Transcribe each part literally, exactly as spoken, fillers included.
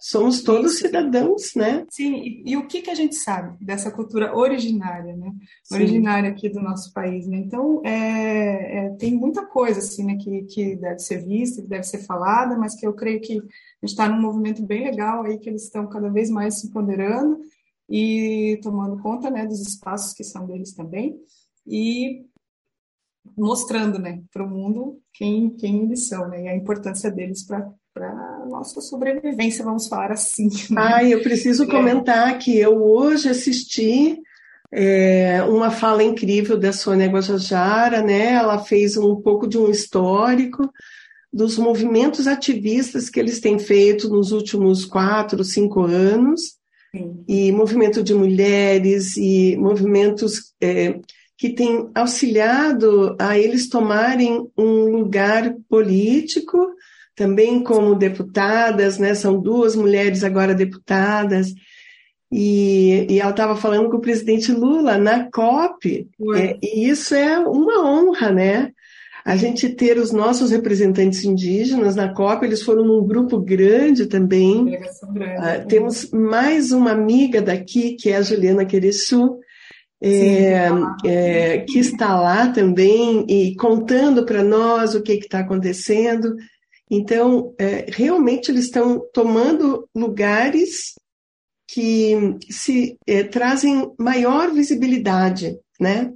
somos todos Isso. cidadãos, né? Sim, e, e o que que a gente sabe dessa cultura originária, né? Sim. Originária aqui do nosso país, né? Então, é, é, tem muita coisa, assim, né, que, que deve ser vista, que deve ser falada, mas que eu creio que a gente está num movimento bem legal aí, que eles estão cada vez mais se empoderando e tomando conta, né, dos espaços que são deles também, e mostrando, né, para o mundo quem, quem eles são, né, e a importância deles para para nossa sobrevivência, vamos falar assim, Ah, né? eu preciso É, comentar que eu hoje assisti é, uma fala incrível da Sônia Guajajara, né? Ela fez um pouco de um histórico dos movimentos ativistas que eles têm feito nos últimos quatro, cinco anos, sim, e movimento de mulheres e movimentos é, que têm auxiliado a eles tomarem um lugar político, também como deputadas, né? São duas mulheres agora deputadas, e, e ela estava falando com o presidente Lula na COP, é, foi, e isso é uma honra, né? A sim, gente ter os nossos representantes indígenas na COP, eles foram num grupo grande também. delegação grande, Uh, é, temos mais uma amiga daqui, que é a Juliana Quereçu, sim, que é, tá lá, é, que está lá também e contando para nós o que está acontecendo. Então, é, realmente eles estão tomando lugares que se é, trazem maior visibilidade, né?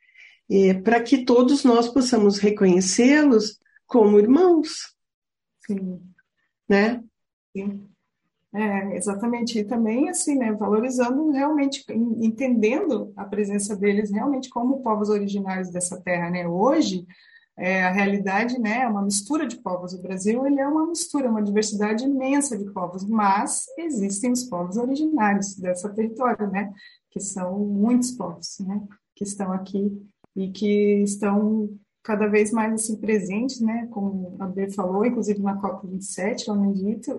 Para que todos nós possamos reconhecê-los como irmãos, sim, né? sim. É, exatamente, e também assim, né, valorizando realmente, en- entendendo a presença deles realmente como povos originários dessa terra, né? Hoje, é, a realidade, né, é uma mistura de povos. O Brasil, ele é uma mistura, uma diversidade imensa de povos, mas existem os povos originários dessa território, né, que são muitos povos, né, que estão aqui e que estão cada vez mais assim presentes, né, como a Bê falou, inclusive na COP vinte e sete, lá no Egito,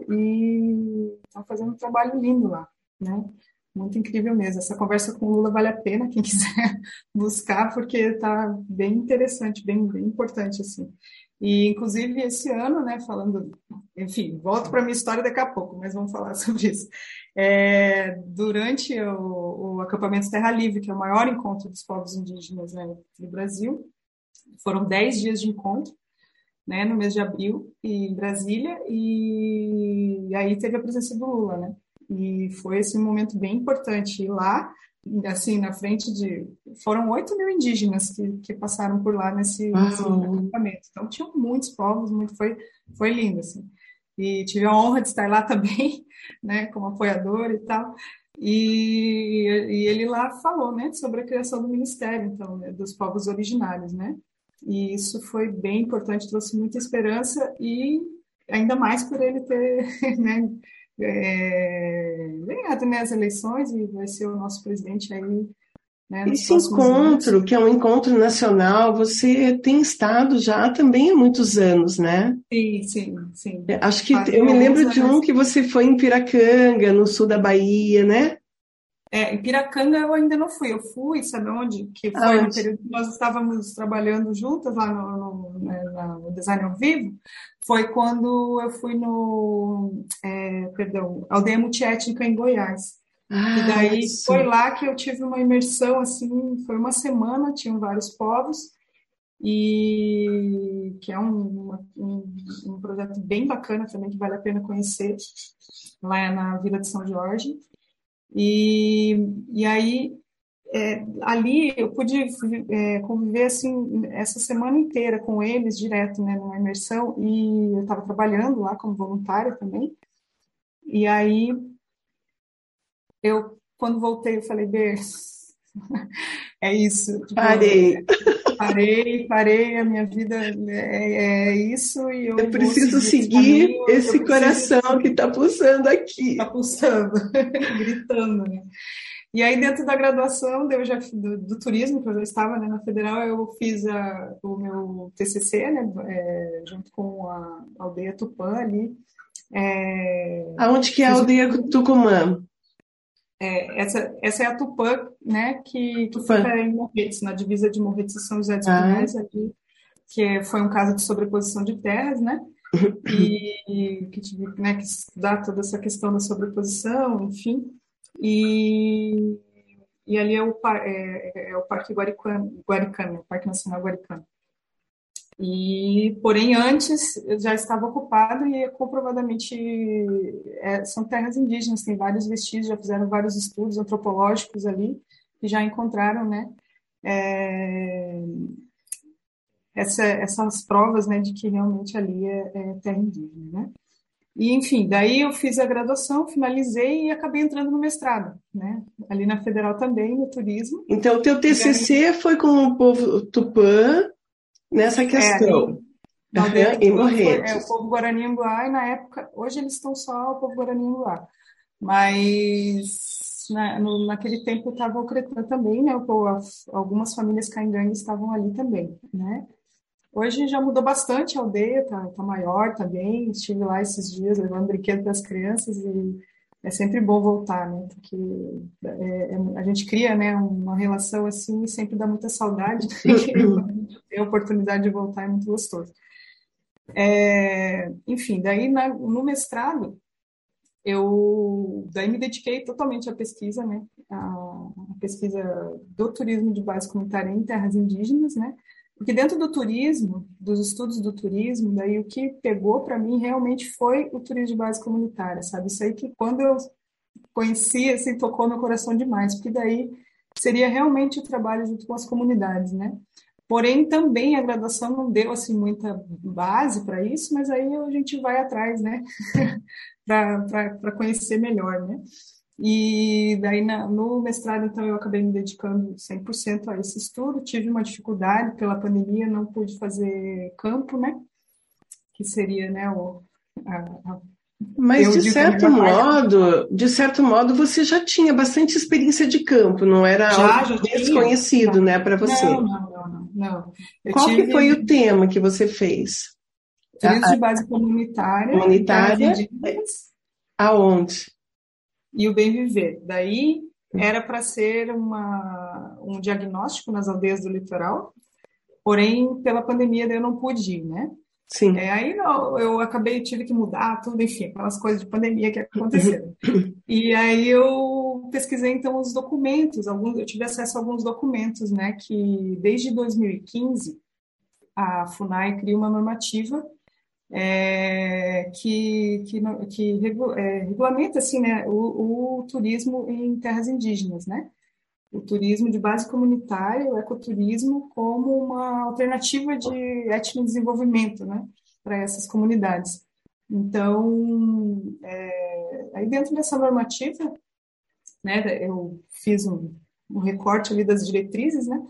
e estão fazendo um trabalho lindo lá, né? Muito incrível mesmo. Essa conversa com o Lula vale a pena, quem quiser buscar, porque está bem interessante, bem, bem importante, assim. E, inclusive, esse ano, né, falando, enfim, volto para a minha história daqui a pouco, mas vamos falar sobre isso. É, durante o, o acampamento Terra Livre, que é o maior encontro dos povos indígenas, né, do Brasil, foram dez dias de encontro, né, no mês de abril, em Brasília, e, e aí teve a presença do Lula, né? E foi esse um momento bem importante ir lá, assim, na frente de... Foram oito mil indígenas que, que passaram por lá nesse, nesse Uau. acampamento. Então, tinham muitos povos, muito, foi, foi lindo, assim. E tive a honra de estar lá também, né, como apoiador e tal. E, e ele lá falou, né, sobre a criação do ministério, então, né, dos povos originários, né? E isso foi bem importante, trouxe muita esperança e ainda mais por ele ter, né, é, ganhado, né, as eleições e vai ser o nosso presidente aí, né, nos Esse próximos anos. encontro, que é um encontro nacional, você tem estado já também há muitos anos, né? Sim, sim, sim. Acho que eu Fazem me alguns lembro de um anos. que você foi em Piracanga, no sul da Bahia, né? É, em Piracanga eu ainda não fui. Eu fui, sabe onde? Que foi no Aonde? período que nós estávamos trabalhando juntas lá no, no, né, na- no Design ao Vivo. Foi quando eu fui no, é, perdão, Aldeia Multiétnica em Goiás. E Ah, daí foi isso. lá que eu tive uma imersão, assim, foi uma semana, tinham vários povos, e que é um, uma- um, um projeto bem bacana também, que vale a pena conhecer, lá na Vila de São Jorge. E, e aí, é, ali eu pude é, conviver, assim, essa semana inteira com eles, direto, né, numa imersão, e eu estava trabalhando lá como voluntária também. E aí, eu, quando voltei, eu falei, Bê, é isso, tipo, Parei. parei, parei, a minha vida é, é isso e Eu eu vou preciso seguir esse seguir caminho, eu esse preciso coração que está pulsando estar aqui. pulsando, gritando, né? E aí, dentro da graduação eu já, do, do turismo, que eu já estava, né, na Federal, eu fiz a, o meu T C C, né, é, junto com a aldeia Tupã ali. É, Aonde que é a fiz aldeia um, Tucumã? é, essa, essa é a Tupã, né, que, que Tupã. fica em Morretes, na divisa de Morretes e São José dos Ah, Pinhais, ali, que foi um caso de sobreposição de terras, né? e que tive, né, que estudar toda essa questão da sobreposição, enfim. E, e ali é o, é, é o Parque Guaricano, Guaricano, o Parque Nacional Guaricano. E, porém, antes eu já estava ocupado e comprovadamente é, são terras indígenas, tem vários vestígios, já fizeram vários estudos antropológicos ali, que já encontraram, né, é, essa, essas provas, né, de que realmente ali é, é terra indígena, né. E, enfim, daí eu fiz a graduação, finalizei e acabei entrando no mestrado, né, ali na Federal também, no turismo. Então, o teu E aí, T C C foi com o povo Tupã nessa é, ali questão. na aldeia Aham, em Tupã foi é, o Morretes. povo Guarani-Anguá, e na época, hoje eles estão só o povo Guarani-Anguá, mas na, no, naquele tempo estava o Cretã também, né, o, as, algumas famílias caingangues estavam ali também, né. Hoje já mudou bastante a aldeia, tá, tá maior também, estive lá esses dias levando brinquedo para as crianças e é sempre bom voltar, né, porque é, é, a gente cria, né, uma relação assim e sempre dá muita saudade, e quando a gente tem a oportunidade de voltar é muito gostoso. É, enfim, daí na, no mestrado, eu daí me dediquei totalmente à pesquisa, né, a, a pesquisa do turismo de base comunitária em terras indígenas, né, porque dentro do turismo, dos estudos do turismo, daí o que pegou para mim realmente foi o turismo de base comunitária, sabe? Isso aí que quando eu conheci, assim, tocou meu coração demais, porque daí seria realmente o trabalho junto com as comunidades, né? Porém, também a graduação não deu assim muita base para isso, mas aí a gente vai atrás, né? para conhecer melhor, né? E daí na, no mestrado, então, eu acabei me dedicando cem por cento a esse estudo. Tive uma dificuldade pela pandemia, não pude fazer campo, né? Que seria, né, o, a, a, Mas, eu de digo que a certo melhor parte. modo, de certo modo, você já tinha bastante experiência de campo, não era Já, algo já tinha. desconhecido, Já. né, para Não, você. não, não, não, não. Eu Qual que foi o tive tema que você fez? turismo A, a de base comunitária em terras comunitária, é, indígenas aonde? e o bem viver. Daí era para ser uma, um diagnóstico nas aldeias do litoral, porém, pela pandemia, daí eu não pude ir, né? É, Sim. aí não, eu acabei, tive que mudar tudo, enfim, aquelas coisas de pandemia que aconteceram. E aí eu pesquisei, então, os documentos, alguns, eu tive acesso a alguns documentos, né, que desde dois mil e quinze a FUNAI cria uma normativa é, que, que, que regu, é, regulamenta, assim, né, o, o turismo em terras indígenas, né? O turismo de base comunitária, o ecoturismo, como uma alternativa de etnodesenvolvimento, né, para essas comunidades. Então, é, aí dentro dessa normativa, né, eu fiz um, um recorte ali das diretrizes, né,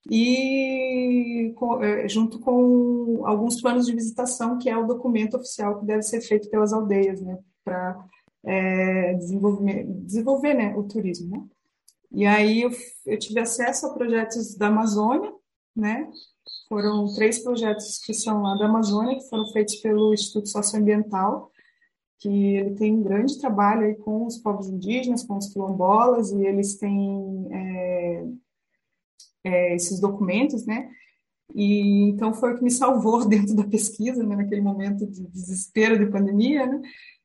e com, é, junto com alguns planos de visitação, que é o documento oficial que deve ser feito pelas aldeias, né, para é, desenvolver, desenvolver, né, o turismo, né. E aí eu, eu tive acesso a projetos da Amazônia, né? Foram três projetos que são lá da Amazônia, que foram feitos pelo Instituto Socioambiental, que ele tem um grande trabalho aí com os povos indígenas, com os quilombolas, e eles têm é, é, esses documentos, né? E então foi o que me salvou dentro da pesquisa, né? Naquele momento de desespero de pandemia, né?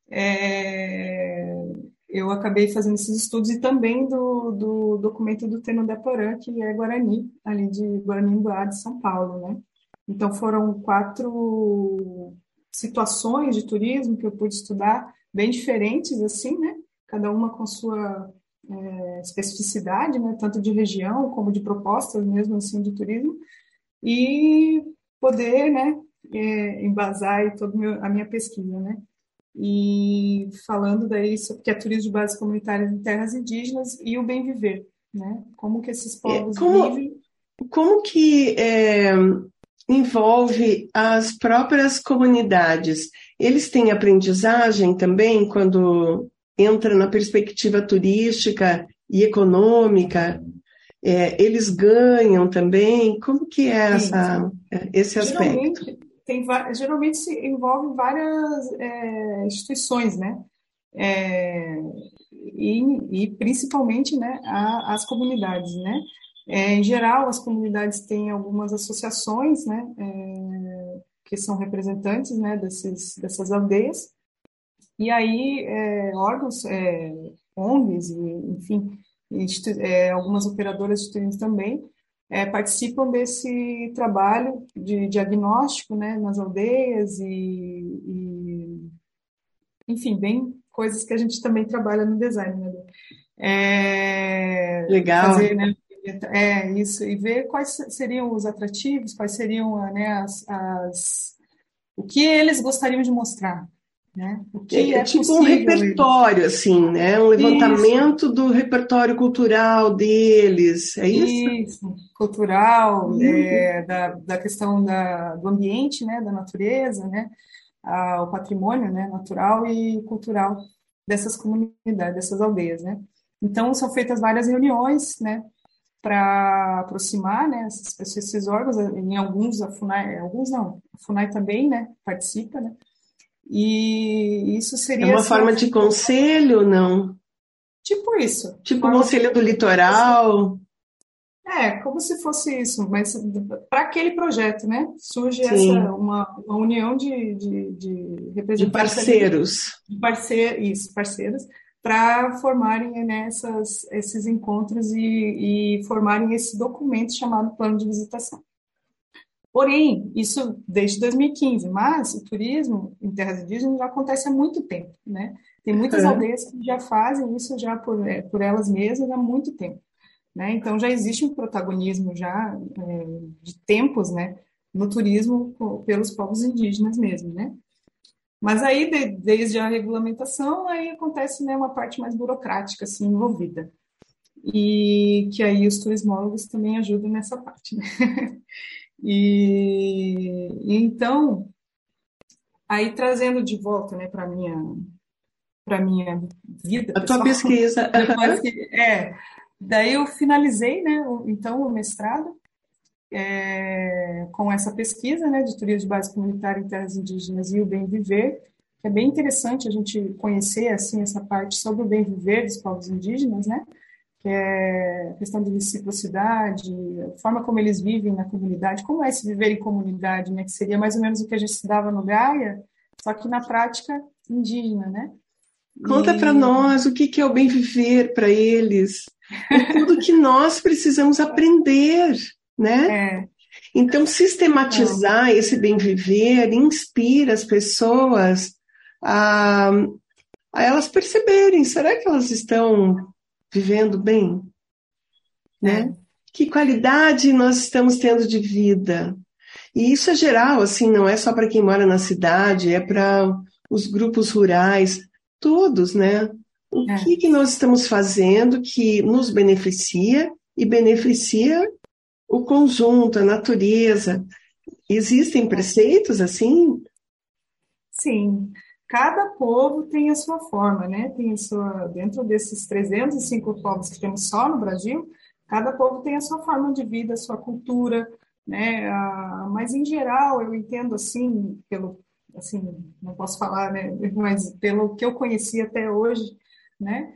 É, eu acabei fazendo esses estudos e também do, do documento do Tenodeporã, que é Guarani, ali de Guarani-Anguá, de São Paulo, né? Então foram quatro situações de turismo que eu pude estudar, bem diferentes, assim, né? Cada uma com sua é, especificidade, né? Tanto de região como de propostas mesmo, assim, de turismo, e poder, né, é, embasar aí toda a minha pesquisa, né? E falando daí sobre que é turismo de base comunitária em terras indígenas e o bem viver, né? Como que esses É, povos Como, vivem. como que é, envolve as próprias comunidades? Eles têm aprendizagem também quando entra na perspectiva turística e econômica? É, eles ganham também? Como que é Sim, essa, esse aspecto? geralmente tem geralmente se envolve várias é, instituições, né? É, e, e principalmente, né, a, as comunidades, né? É, em geral, as comunidades têm algumas associações, né, é, que são representantes, né, desses, dessas aldeias, e aí é, órgãos, é, O N Gs, e, enfim, é, algumas operadoras de turismo também, é, participam desse trabalho de diagnóstico, né, nas aldeias e, e, enfim, bem coisas que a gente também trabalha no design, né? É, fazer, Legal. né, é isso, e ver quais seriam os atrativos, quais seriam, né, as, as, o que eles gostariam de mostrar, né? O que É, é é tipo um possível. repertório, assim, né? Um Isso, levantamento do repertório cultural deles, é isso? isso, cultural, Uhum. é, da, da questão da, do ambiente, né, da natureza, né, a, o patrimônio, né, natural e cultural dessas comunidades, dessas aldeias, né. Então, são feitas várias reuniões, né, para aproximar, né, essas pessoas, esses órgãos, em alguns, a FUNAI, alguns não, a FUNAI também, né, participa, né, e isso É seria, uma assim, a, forma de conselho, não? tipo isso, Tipo o forma de Conselho do Litoral, É, como se fosse isso, mas para aquele projeto, né? Surge essa sim, uma, uma união de, de, de de representantes ali, parceiros. de parceiro, isso, parceiros, para formarem, né, essas, esses encontros e, e formarem esse documento chamado Plano de Visitação. Porém, isso desde dois mil e quinze, mas o turismo em terras indígenas já acontece há muito tempo, né? Tem muitas Aham. aldeias que já fazem isso já por, é, por elas mesmas há muito tempo, né? Então já existe um protagonismo já é, de tempos, né, no turismo pelos povos indígenas mesmo, né? Mas aí de, desde a regulamentação aí acontece, né, uma parte mais burocrática assim envolvida e que aí os turismólogos também ajudam nessa parte, né? E, e então aí trazendo de volta, né, para minha para minha vida A tua pessoal, pesquisa. depois Aham. que é daí eu finalizei, né, o, então o mestrado é, com essa pesquisa, né, de turismo de base comunitária em terras indígenas e o bem viver, que é bem interessante a gente conhecer assim essa parte sobre o bem viver dos povos indígenas, né, que é a questão de reciprocidade, a forma como eles vivem na comunidade, como é esse viver em comunidade, né, que seria mais ou menos o que a gente estudava no Gaia, só que na prática indígena, né? Conta para E nós o que que é o bem viver para eles. É tudo que nós precisamos aprender, né? é, Então, então, sistematizar esse bem viver inspira as pessoas a, a elas perceberem, será que elas estão vivendo bem, né? é, Que qualidade nós estamos tendo de vida? E isso é geral, assim, não é só para quem mora na cidade, é para os grupos rurais, todos, né? O que é. que nós estamos fazendo que nos beneficia e beneficia o conjunto, a natureza? Existem preceitos assim? Sim, cada povo tem a sua forma, né? Tem a sua, dentro desses trezentos e cinco povos que temos só no Brasil, cada povo tem a sua forma de vida, a sua cultura, né? Ah, mas em geral, eu entendo assim, pelo, assim, não posso falar, né? Mas pelo que eu conheci até hoje, né?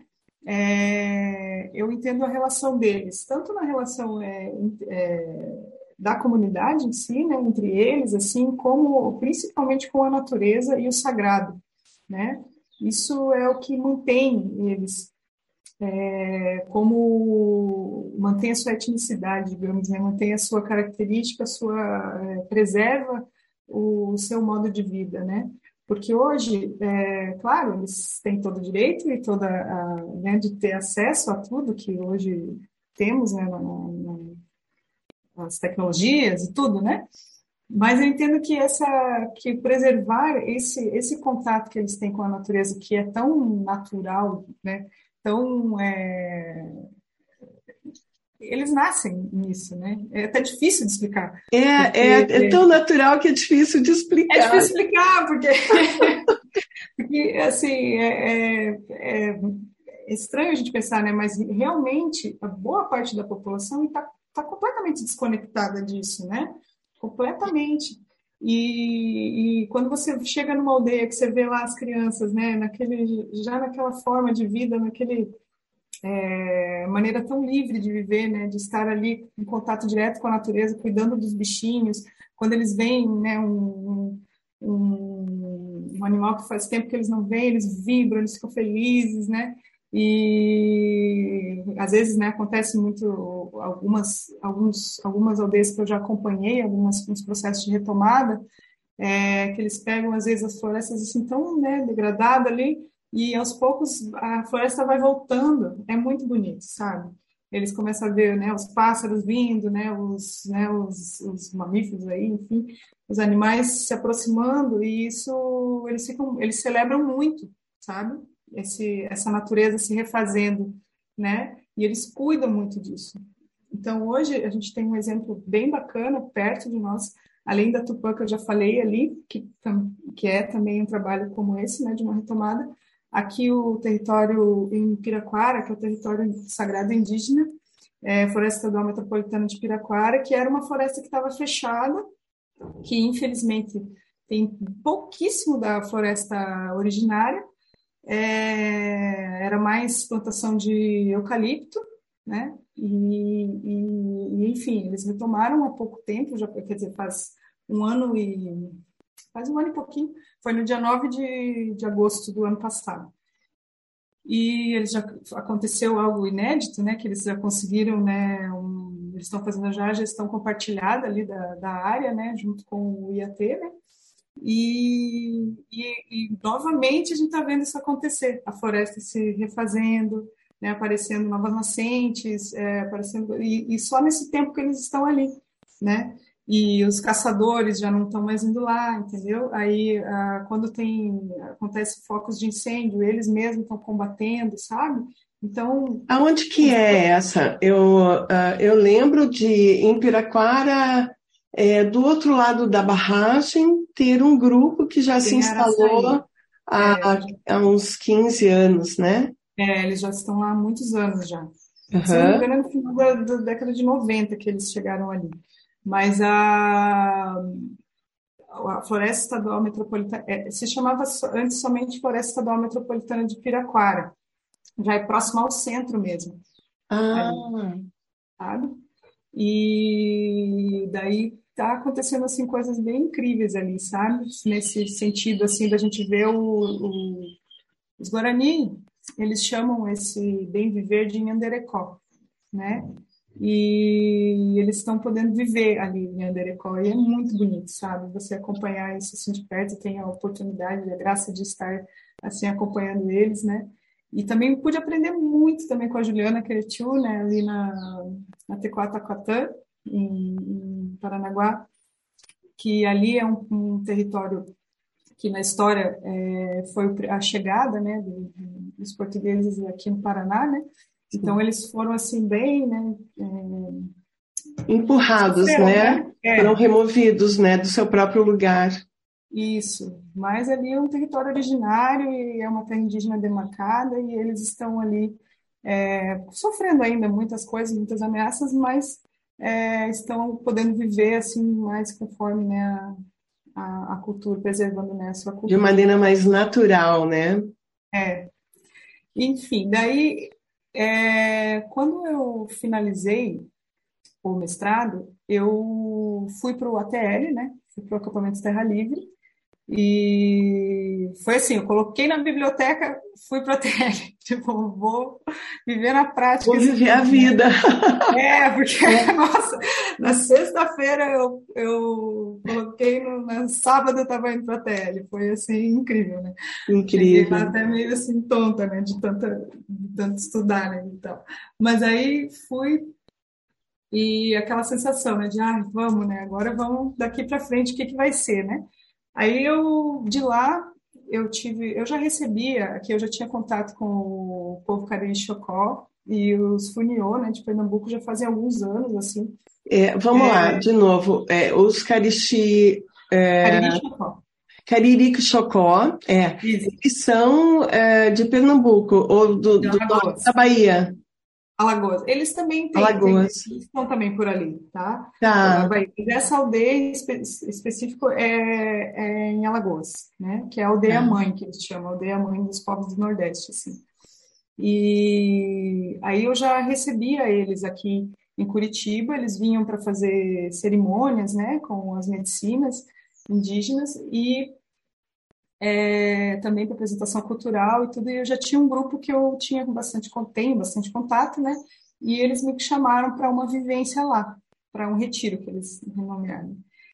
É, eu entendo a relação deles, tanto na relação é, é, da comunidade em si, né, entre eles, assim, como principalmente com a natureza e o sagrado, né? Isso é o que mantém eles, é, como mantém a sua etnicidade, digamos, né? Mantém a sua característica, a sua é, preserva o seu modo de vida, né? Porque hoje, é, claro, eles têm todo o direito e toda a, né, de ter acesso a tudo que hoje temos, né, na, na, nas tecnologias e tudo, né? Mas eu entendo que essa, que preservar esse esse contato que eles têm com a natureza, que é tão natural, né? Tão é, eles nascem nisso, né? É até difícil de explicar, É, porque é, é tão natural que é difícil de é explicar. difícil explicar, porque, porque assim é, é, é estranho a gente pensar, né? Mas realmente a boa parte da população está tá completamente desconectada disso, né? Completamente. E, e quando você chega numa aldeia que você vê lá as crianças, né, naquele, já naquela forma de vida, naquele é, maneira tão livre de viver, né, de estar ali em contato direto com a natureza, cuidando dos bichinhos, quando eles veem, né, um, um, um animal que faz tempo que eles não veem, eles vibram, eles ficam felizes, né? E às vezes, né, acontece muito algumas alguns algumas aldeias que eu já acompanhei, algumas uns processos de retomada, é, que eles pegam às vezes as florestas assim tão, né, degradadas ali e aos poucos a floresta vai voltando. É muito bonito, sabe? Eles começam a ver, né, os pássaros vindo, né, os, né, os, os mamíferos aí, enfim, os animais se aproximando e isso eles ficam, eles celebram muito, sabe? Esse, essa natureza se refazendo, né? E eles cuidam muito disso. Então, hoje, a gente tem um exemplo bem bacana perto de nós, além da Tupã, que eu já falei ali, que, que é também um trabalho como esse, né, de uma retomada. Aqui, o território em Piraquara, que é o território sagrado indígena, é, Floresta Estadual Metropolitana de Piraquara, que era uma floresta que estava fechada, que infelizmente tem pouquíssimo da floresta originária, é, era mais plantação de eucalipto, né? E, e, enfim, eles retomaram há pouco tempo, já, quer dizer, faz um ano e faz um ano e pouquinho, foi no dia nove de, de agosto do ano passado. E eles já aconteceu algo inédito, né? Que eles já conseguiram, né? Um, eles estão fazendo já a gestão compartilhada ali da, da área, né? Junto com o I A T, né? E, e, e novamente a gente está vendo isso acontecer, a floresta se refazendo, né, aparecendo novas nascentes, é, aparecendo, e, e só nesse tempo que eles estão ali, né? E os caçadores já não estão mais indo lá, entendeu? Aí, ah, quando tem, acontece focos de incêndio, eles mesmos estão combatendo, sabe? Então... Aonde que é essa? Eu, uh, eu lembro de, em Piraquara, é, do outro lado da barragem, ter um grupo que já se tem Araçaí. instalou há, É, há uns quinze anos, né? é, eles já estão lá há muitos anos já. Se eu não me Uhum. engano, é no final da, da década de noventa que eles chegaram ali. Mas a, a Floresta Estadual Metropolitana é, se chamava antes somente Floresta Estadual Metropolitana de Piraquara, já é próximo ao centro mesmo, ali, Ah, sabe? E daí tá acontecendo assim coisas bem incríveis ali, sabe? Nesse sentido assim da gente ver o, o, os Guarani, eles chamam esse bem viver de Nhanderecó, né? E eles estão podendo viver ali em Andericó, e é muito bonito, sabe? Você acompanhar isso assim de perto, tem a oportunidade, a graça de estar assim acompanhando eles, né? E também pude aprender muito também com a Juliana Queretiu, né? Ali na, na Tecoatacatã, em, em Paranaguá, que ali é um, um território que na história é, foi a chegada, né, dos portugueses aqui no Paraná, né? Então, sim. eles foram, assim, bem, né, é, Empurrados, sofreram, né? né? Foram É, removidos, né, do seu próprio lugar. isso. Mas ali é um território originário e é uma terra indígena demarcada e eles estão ali é, sofrendo ainda muitas coisas, muitas ameaças, mas é, estão podendo viver, assim, mais conforme, né, a, a, a cultura, preservando, né, a sua De cultura. maneira mais natural, né? É. Enfim, daí, é, quando eu finalizei o mestrado, eu fui para o A T L, né? Fui para o acampamento Terra Livre, e foi assim, eu coloquei na biblioteca, fui para o A T L, tipo, vou viver na prática Vou isso viver a tudo, né? vida. É, porque, É nossa, na sexta-feira eu, eu coloquei, no, no sábado eu estava indo para a T L, foi assim, incrível, né? Cheguei lá incrível. até meio assim tonta, né, de tanta, de tanto estudar, né, então. Mas aí fui e aquela sensação, né, de, ah, vamos, né, agora vamos daqui para frente, o que que vai ser, né? Aí eu, de lá, eu tive, eu já recebia, aqui eu já tinha contato com o povo Cariri Chocó e os Funiô, né, de Pernambuco já fazia alguns anos, assim. É, vamos lá, de novo. É, os Carixi, é, Cariri Chocó. Caririco Chocó, é, Isso, eles são é, de Pernambuco, ou do, de do norte da Alagoas. Bahia, Alagoas. Eles também têm, têm, Alagoas. eles estão também por ali, tá? A Tá, Bahia. Mas essa aldeia espe específico é, é em Alagoas, né? Que é a aldeia tá. mãe, que eles chamam, a aldeia mãe dos povos do Nordeste, assim. E aí eu já recebia eles aqui em Curitiba, eles vinham para fazer cerimônias, né, com as medicinas, indígenas e é, também para apresentação cultural e tudo. E eu já tinha um grupo que eu tinha bastante, tenho bastante contato, né? E eles me chamaram para uma vivência lá, para um retiro que eles renomearam.